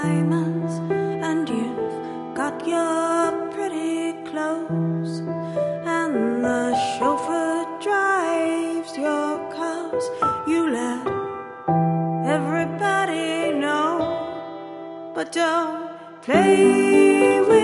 diamonds, and you've got your pretty clothes, and the chauffeur drives your cars. You let everybody know, but don't play with